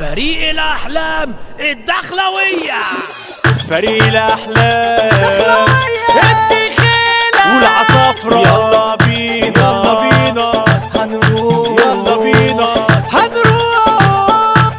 فريق الأحلام الدخلوية. فريق الأحلام الدخيلة والعصافرة. يلا بينا يلا بينا هنروح، يلا بينا هنروح.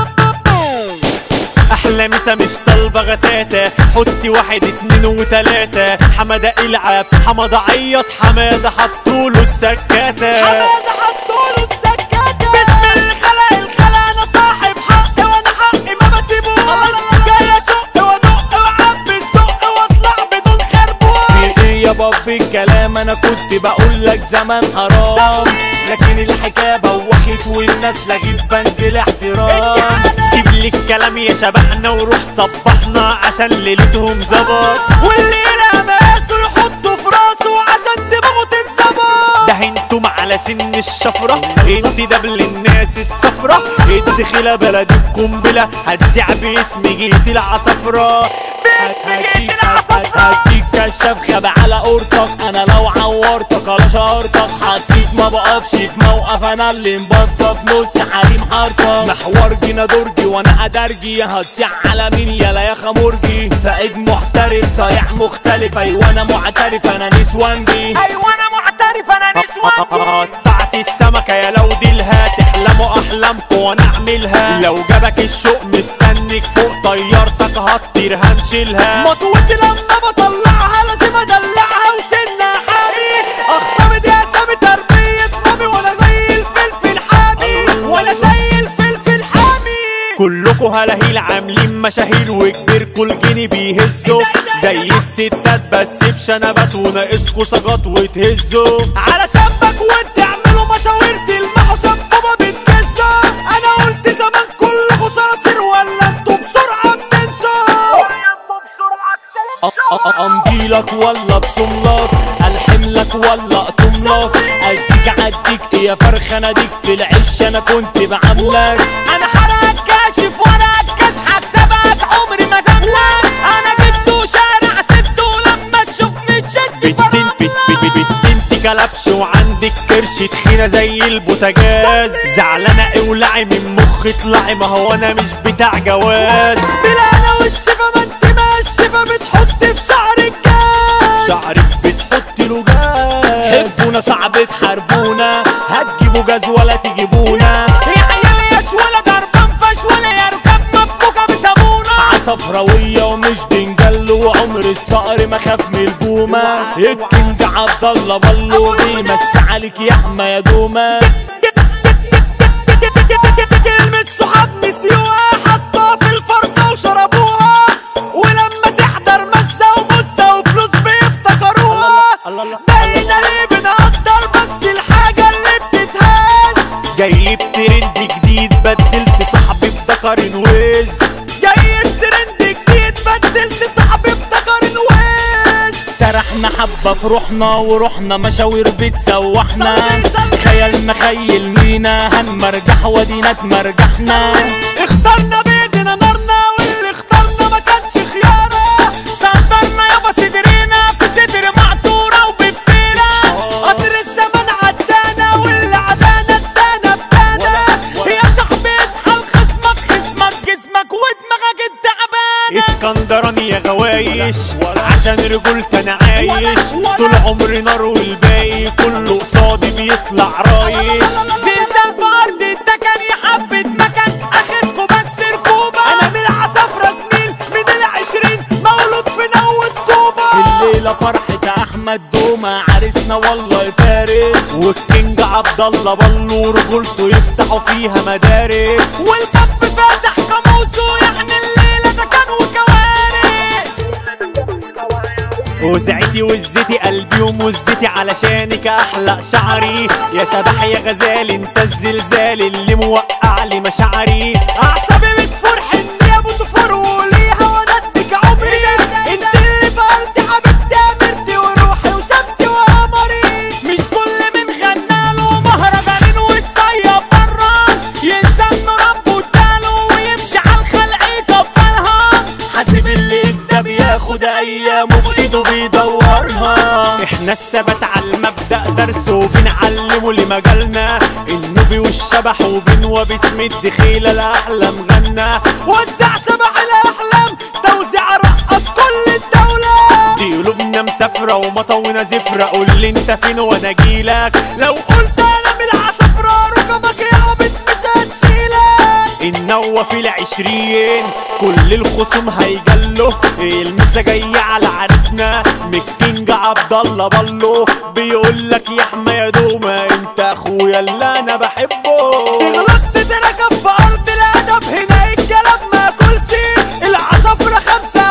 أحلى مسا مش طالبة غتاتة، حطي واحد اتنين وتلاتة. حمادة العب، حمادة عيط، حمادة حطوله السكاتة، حمادة حطوله السكاتة. بسم الخلق الخلق انا صاحب حق وانا حقي ما بسيبوش. جاي اشق وادق واعبي الدق واطلع بدون خربوش. في يا بابي الكلام انا كنت بقول لك زمان حرام، لكن الحكايه بوخت والناس لغت بند الاحترام. سيب لي الكلام يا شبحنا وروح صبحنا عشان ليلتهم ظبط. واللي يرقى مقاسه يحطه في راسه عشان دماغه تتظبط. ده انتم على سن الشفرة، انت دبل الناس الصفرة. الدخيلة بلد القنبلة هتذيع باسم جيت العصفرة. هديك كشاف غاب على قورتك، انا لو عورتك ولا شهرتك حطيت ما بقفش في موقف. انا اللي مبطف نص حريم حارتك. محور جينا درجي وانا ادرجي، هتصيع على مين يالا يا خمرجي. فايد محترف صايع مختلف، ايوه انا معترف انا نسوانجي. ايوه انا معترف انا نسوانجي. قطعت السمكة يا لو ديلها، تحلموا احلامكم وانا اعملها. لو جابك الشوق مستنك فوق طيارتك هتطير هنشيلها. مطوتي لما بطلعها لازم ادلعها وسنها حامي. اخصامي دي اسامي تربية مامي وانا زي الفلفل حامي. وانا زي الفلفل حامي. كلكوا هلاهيل عاملين مشاهير وكبيركوا الجني بيهزوا زي الستات بس بشنبات وناقصكوا سجاط وتهزوا. على شبك وتعملوا مشاوير تلمحوا سبوبة بتكسوا. انا قلت زمان كلكوا صراصير ولا انتوا بسرعة بتنسوا. امضيلك ولا بصملك، الحملك ولا اقطملك. اديك يا فرخ انا ديك في العش انا كنت بعملك. انا حرقك كاشف وانا كاش هكسبك عمري ما زملك. انا جبته شارع سبته لما تشوفني تشد انت كلبش وعندك كرش تخينة زي البوتاجاز. زعلانة اولعي من مخ اطلعي، ما هو انا مش بتاع جواز. بلا انا والشفا ما انت ما الشفا بتحط في شعرك جاز. شعرك بتحط له جاز. حبونا صعب تحاربونا، هتجيبوا جاز ولا تجيبونا. يا عيال ياش ولا ضربان فش ولا يا ركاب مفكوكة بصابونة. عصفراوية ومش بنجلو، وعمر الصقر ما خاف من البومة. الكينج عبد الله بلو بيمس عليك يا حما يا دومة. كلمة صحاب نسيوها حطوها في الفرقة وشربوها. ولما تحضر مسة ومسة وفلوس بيفتكروها. باينة ليه بنقدر بس الحاجة اللي بتتهز. جايب ترند جديد بدلت صاحبي بذكر ويز. جايب ترند جديد بدلت صاحبي بذكر ويز. سرحنا حبة في روحنا ورحنا مشاوير بتسوحنا. خيالنا خيل مينا هنمرجح ودينا تمرجحنا. اخترنا بايدينا نارنا واللي اخترنا ما كانش خيارة. صدرنا يابا صدرنا في صدر معطورة وبفينا. قطر الزمن عدانا واللي عدانا ادانا بدانا. يا صاحبي اصحى لخصمك خصمك جسمك ودماغك التعبانة. اسكندراني يا غوايش عشان رجولتي انا عايش. طول عمري نار والباقي كله قصادي بيطلع رايش. زلزال في ارض التكن يا حبة مكان اخركوا بس ركوبة. انا من العصافرة زميل من العشرين مولود في نوة طوبة. الليلة فرحة احمد دومة عريسنا والله فارس. والكينج عبد الله بلو ورجولته يفتحوا فيها مدارس. والكب فاتح قاموسه يعني الليلة ده كان وكوارث. وسعتي وزتي قلبي ومزتي علشانك احلق شعري. يا شبح يا غزال انت الزلزال اللي موقع لي مشاعري. اعصابي بتفور حني يا ابو تفور وليها وانا اديك عمري. انت اللي فقرتي حبيبتي امرتي وروحي وشمسي وقمري. مش كل من غناله مهرجانين وتصيب برا ينسى انه ربه اداله ويمشي على الخلق يكبرها. حاسب اللي ابدا بياخد ايامه بايده بيدورها. احنا الثبات على المبدأ درس وبنعلمه لمجالنا. النوبي والشاب شبح وبنوى باسم الدخيلة الأحلام غنى. وزع شبح الاحلام توزيع رقص كل الدولة. دي قلوبنا مسافرة ومطونا زفرة، قول لي انت فين وانا اجيلك. لو قلت انا من العصفرة ركبك يا عبد مش هتشيلك. النوة في العشرين كل الخصوم هيجله، المسا جاية على عريسنا مكينج عبد الله بالو. بيقول لك يا حما يا دوما انت اخويا اللي انا بحبه. غلطت تركب في ارض الادب هنا الكلام ما كلش. العصفرة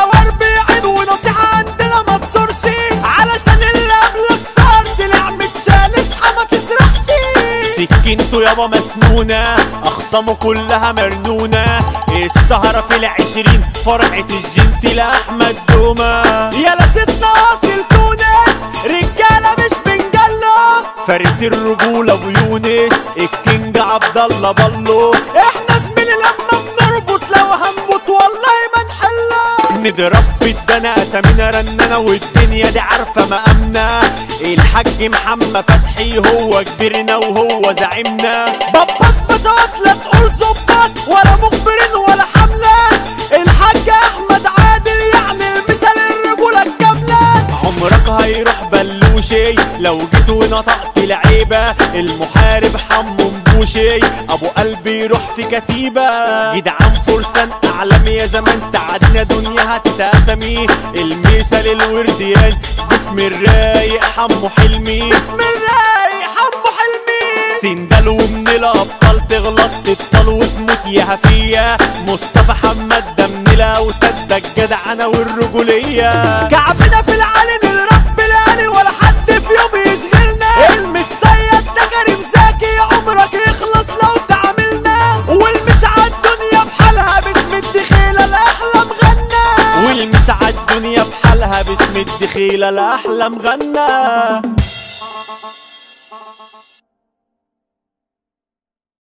45 ونصيحة عندنا ما تصورش، علشان اللي قبلك صار طلع متشال اصحى ما تسرحش. سكينته يابا مسنونة اخصامه كلها مرنونة، السهرة في العشرين فرقة الجنت لأحمد دوما. يا لستنا واصل تونس رجالة مش بنجلو، فارس الرجولة ويونس الكينج عبد الله بالو. احنا زميلي لما بنربط لو هنموت والله ما نحله. نضرب بالدنا اسامينا رنانة والدنيا دي عارفة مقامنا. الحاج محمد فتحي هو كبيرنا وهو زعيمنا. باباك بشوات لا تقول ظباط ولا مخبرين ولا حملة. الحاج احمد عادل يعني المثال الرجولة الكاملة. عمرك هيروح بلوشي لو جيت ونطقت العيبة. المحارب حمو مبوشي ابو قلبي يروح في كتيبة. جدعان فرسان اعلام يا زمان تعدينا دنيا هتتقسمي. المثال الورديان باسم الرايق حمو حلمي. بسم الله حمو حلمي. سندال ومن الابطال تغلط تبطل وتموت يا هفية. مصطفى حماد ده من الاوتاد ده الجدعنة والرجولية. كعبنا في العلن الرب الالي ولا حد في يوم يشغلنا. المتصيد ده كريم زكي عمرك يخلص لو تعاملنا. والمسعى الدنيا بحالها باسم الدخيلة الاحلام غنى. والمسعى الدنيا بحالها باسم الدخيلة الأحلام غنى.